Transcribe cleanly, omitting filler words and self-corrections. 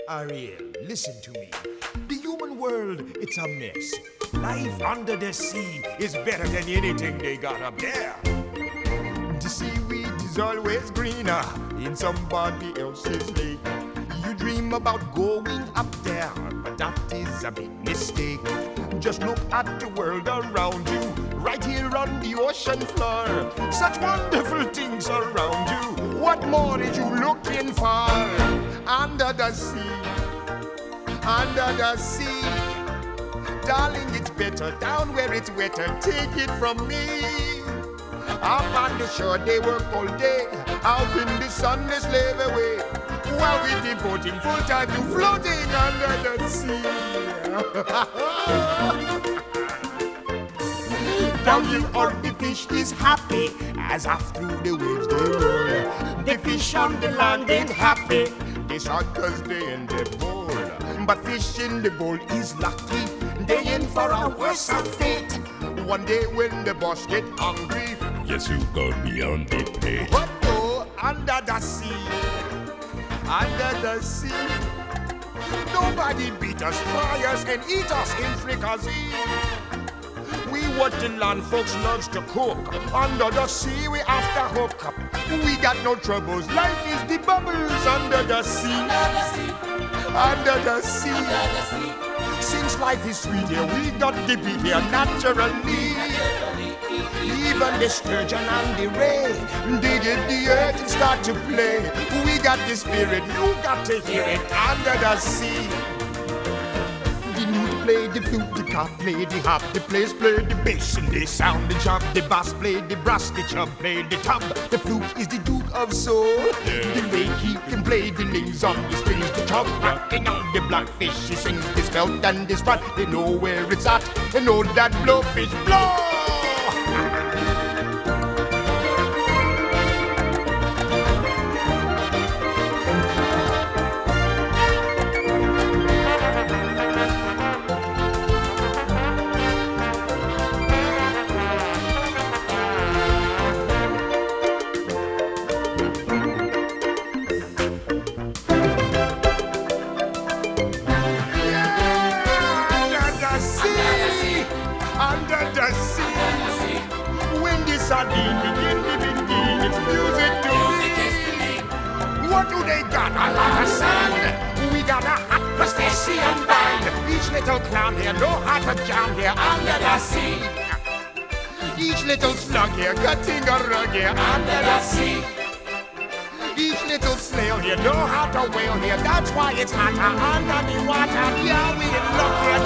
Ariel, listen to me. The human world, it's a mess. Life under the sea is better than anything they got up there. The seaweed is always greener in somebody else's lake. You dream about going up there, but that is a big mistake. Just look at the world around you, right here on the ocean floor. Such wonderful things around you. What more are you looking for? Under the sea, under the sea. Darling, it's better down where it's wetter. Take it from me. Up on the shore they work all day, out in the sun they slave away, while we devoting full time to floating under the sea. Down here all the fish is happy, as after the waves they roll. The fish on the land ain't happy, they sad cause they in the bowl. But fish in the bowl is lucky, they in for a worse fate. One day when the boss get hungry, yes, you go beyond the pay. but oh, under the sea, under the sea, nobody beat us, fry us, and eat us in fricassee. We what the land folks loves to cook. Under the sea we after hook up. We got no troubles. Life is the bubbles under the sea. Under the sea. Since life is sweet here, we got to be here naturally. Even the sturgeon and the ray, dig in the earth and start to play. We got the spirit, you got to hear it under the sea. The newt play the flute, the cop play the hop, the players play the bass and they sound the job. The bass play the brass, the chub play the tub. The flute is the duke of soul. The way he can play the names on the strings, the chub rocking on the blackfish. He sings this belt and this rod. They know where it's at. They know that blowfish blow. Under the sea, when the sardine begin to begin, it's music to me. What do they got? A lot of sand. We got a hot crustacean band. Each little clown here know how to jam here under the sea. Each little slug here cutting a rug here under the sea. Each little snail here know how to whale here. That's why it's hotter under the water. Yeah, we in luck here.